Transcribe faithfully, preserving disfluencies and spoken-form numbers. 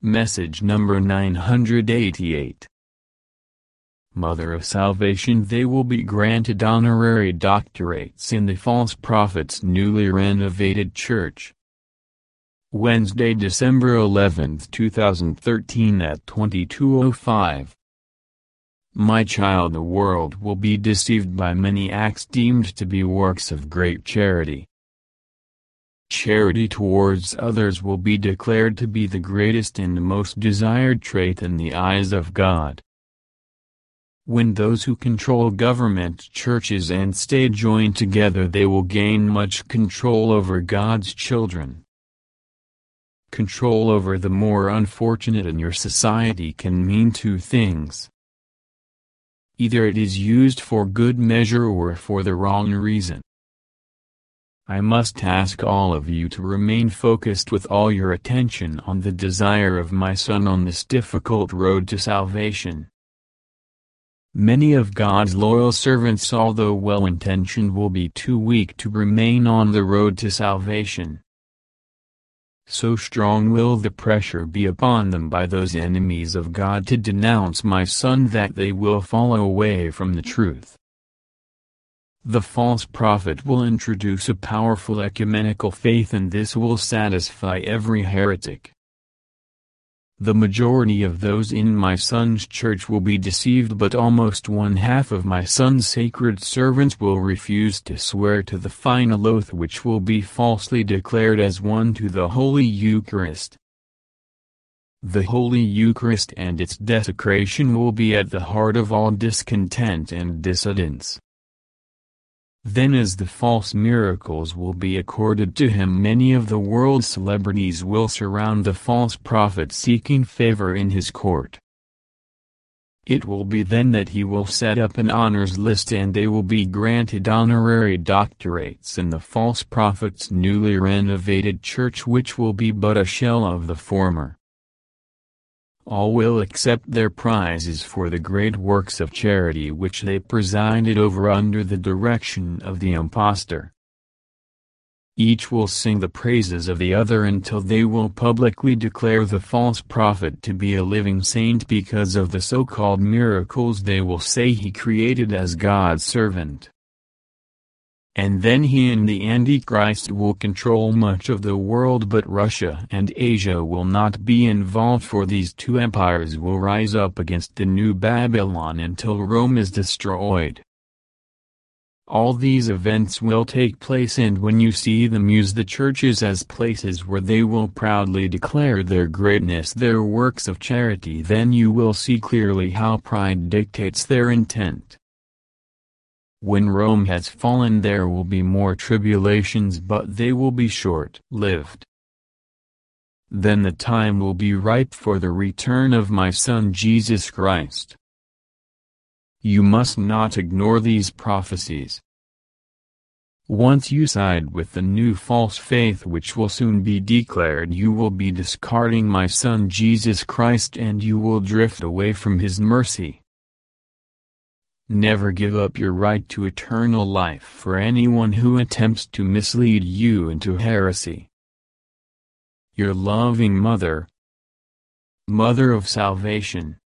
Message number nine hundred eighty-eight. Mother of Salvation. They will be granted honorary doctorates in the false prophet's newly renovated church. Wednesday, December eleventh, two thousand thirteen at twenty-two oh five. My child, the world will be deceived by many acts deemed to be works of great charity. Charity towards others will be declared to be the greatest and most desired trait in the eyes of God. When those who control government, churches and state join together, they will gain much control over God's children. Control over the more unfortunate in your society can mean two things. Either it is used for good measure or for the wrong reason. I must ask all of you to remain focused with all your attention on the desire of my Son on this difficult road to salvation. Many of God's loyal servants, although well-intentioned, will be too weak to remain on the road to salvation. So strong will the pressure be upon them by those enemies of God to denounce my Son that they will fall away from the truth. The false prophet will introduce a powerful ecumenical faith, and this will satisfy every heretic. The majority of those in my Son's church will be deceived, but almost one half of my Son's sacred servants will refuse to swear to the final oath, which will be falsely declared as one to the Holy Eucharist. The Holy Eucharist and its desecration will be at the heart of all discontent and dissidence. Then, as the false miracles will be accorded to him, many of the world's celebrities will surround the false prophet seeking favor in his court. It will be then that he will set up an honors list, and they will be granted honorary doctorates in the false prophet's newly renovated church, which will be but a shell of the former. All will accept their prizes for the great works of charity which they presided over under the direction of the impostor. Each will sing the praises of the other until they will publicly declare the false prophet to be a living saint because of the so-called miracles they will say he created as God's servant. And then he and the Antichrist will control much of the world, but Russia and Asia will not be involved, for these two empires will rise up against the new Babylon until Rome is destroyed. All these events will take place, and when you see them use the churches as places where they will proudly declare their greatness, their works of charity, then you will see clearly how pride dictates their intent. When Rome has fallen, there will be more tribulations, but they will be short-lived. Then the time will be ripe for the return of my Son Jesus Christ. You must not ignore these prophecies. Once you side with the new false faith which will soon be declared, you will be discarding my Son Jesus Christ, and you will drift away from his mercy. Never give up your right to eternal life for anyone who attempts to mislead you into heresy. Your loving Mother, Mother of Salvation.